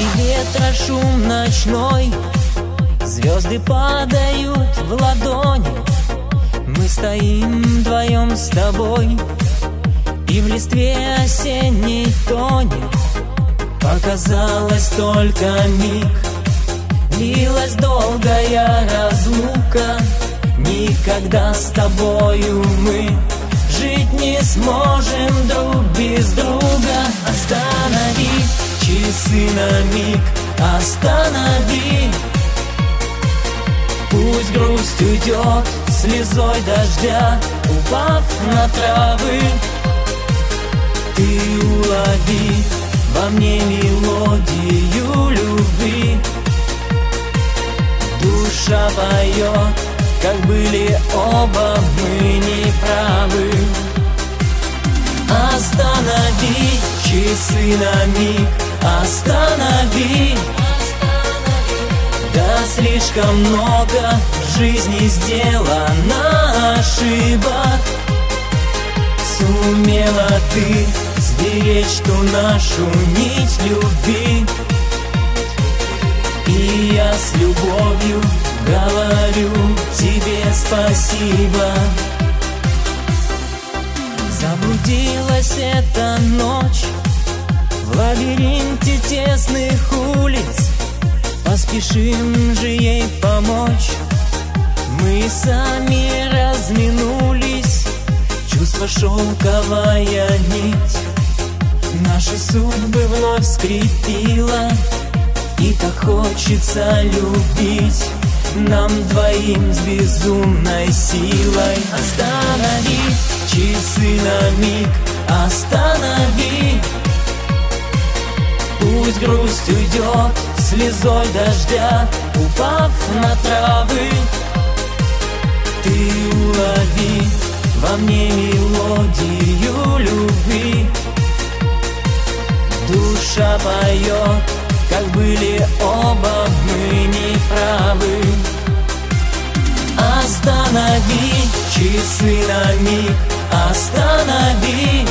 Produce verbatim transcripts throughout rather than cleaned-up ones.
ветра шум ночной, звезды падают в ладони. Мы стоим вдвоем с тобой, и в листве осенней тонет. Показалось только миг, длилась долгая разлука. Никогда с тобою мы жить не сможем друг без друга. Останови часы на миг, останови. Пусть грусть уйдет слезой дождя, упав на травы. Ты улови во мне мелодию любви. Душа поет, как были оба мы неправы. Останови часы на миг, останови. Да слишком много в жизни сделано ошибок. Сумела ты сберечь ту нашу нить любви, и я с любовью говорю тебе спасибо. Заблудилась эта ночь в лабиринте тесных улиц. Поспешим же ей помочь. Мы сами разминулись, чувство шелковая нить наши судьбы вновь скрепила. И так хочется любить нам двоим с безумной силой. Останови часы на миг, останови. Пусть грусть уйдет слезой дождя, упав на травы. Ты улови во мне мелодию любви. Душа поет, как были оба мы неправы. Останови часы на миг, останови.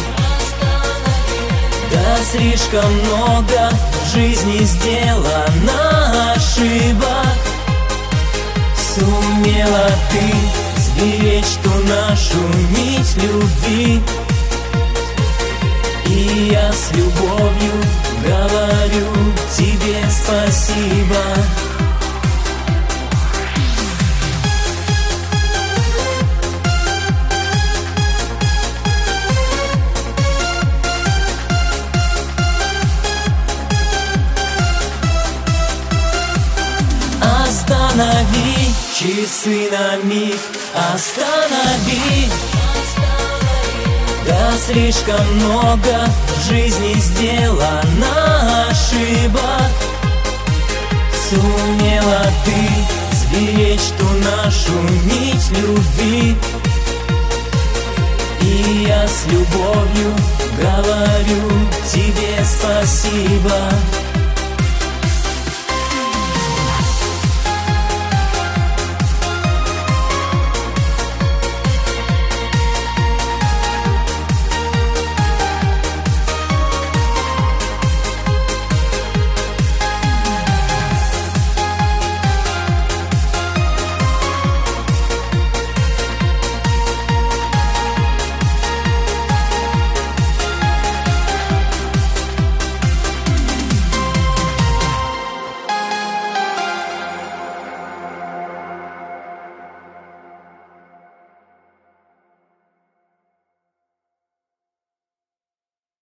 Да слишком много в жизни сделано ошибок. Сумела ты сберечь ту нашу нить любви, и я с любовью говорю тебе спасибо. Останови часы на миг, останови. Да слишком много в жизни сделано ошибок. Сумела ты сберечь ту нашу нить любви, и я с любовью говорю тебе спасибо.